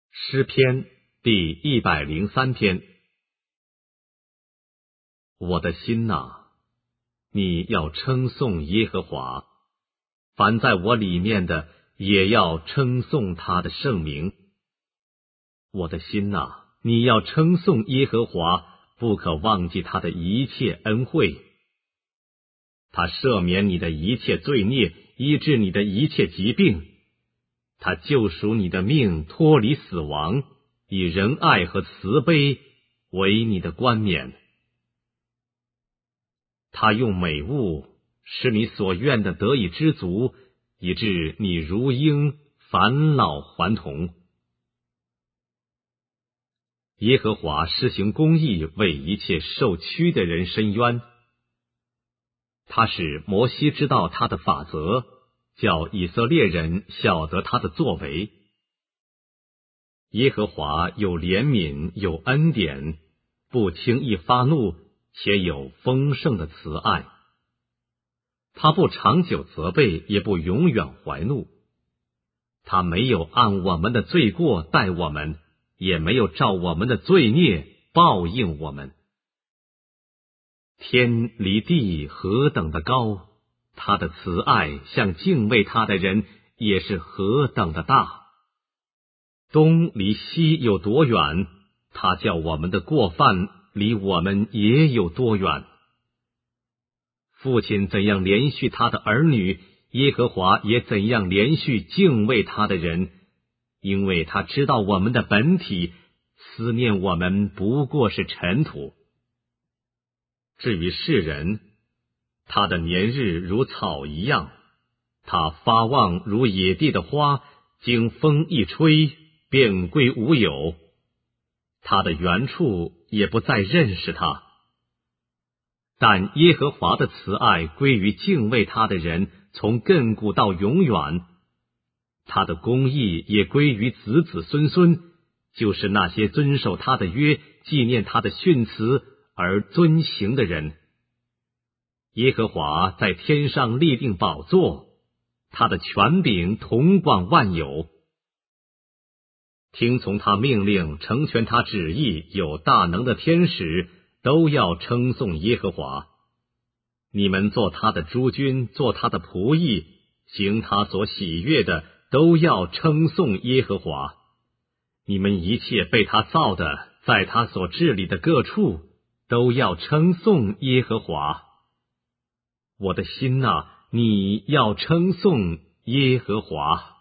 诗篇第103篇。我的心哪，你要称颂耶和华，凡在我里面的也要称颂他的圣名。我的心哪，你要称颂耶和华，不可忘记他的一切恩惠。他赦免你的一切罪孽，医治你的一切疾病。他救赎你的命，脱离死亡，以仁爱和慈悲为你的冠冕。他用美物使你所愿的得以知足，以致你如鹰返老还童。耶和华施行公义，为一切受屈的人伸冤。他使摩西知道他的法则，叫以色列人晓得他的作为。耶和华有怜悯，有恩典，不轻易发怒，且有丰盛的慈爱。他不长久责备，也不永远怀怒。他没有按我们的罪过待我们，也没有照我们的罪孽报应我们。天离地何等的高，他的慈爱向敬畏他的人也是何等的大。东离西有多远，他叫我们的过犯离我们也有多远。父亲怎样连续他的儿女，耶和华也怎样连续敬畏他的人，因为他知道我们的本体，思念我们不过是尘土。至于世人，他的年日如草一样，他发旺如野地的花，经风一吹，便归无有。他的原处也不再认识他。但耶和华的慈爱归于敬畏他的人，从亘古到永远。他的公义也归于子子孙孙，就是那些遵守他的约，纪念他的训词而遵行的人。耶和华在天上立定宝座，他的权柄统管万有。听从他命令，成全他旨意，有大能的天使都要称颂耶和华。你们做他的诸军，做他的仆役，行他所喜悦的，都要称颂耶和华。你们一切被他造的，在他所治理的各处，都要称颂耶和华。我的心哪，你要称颂耶和华。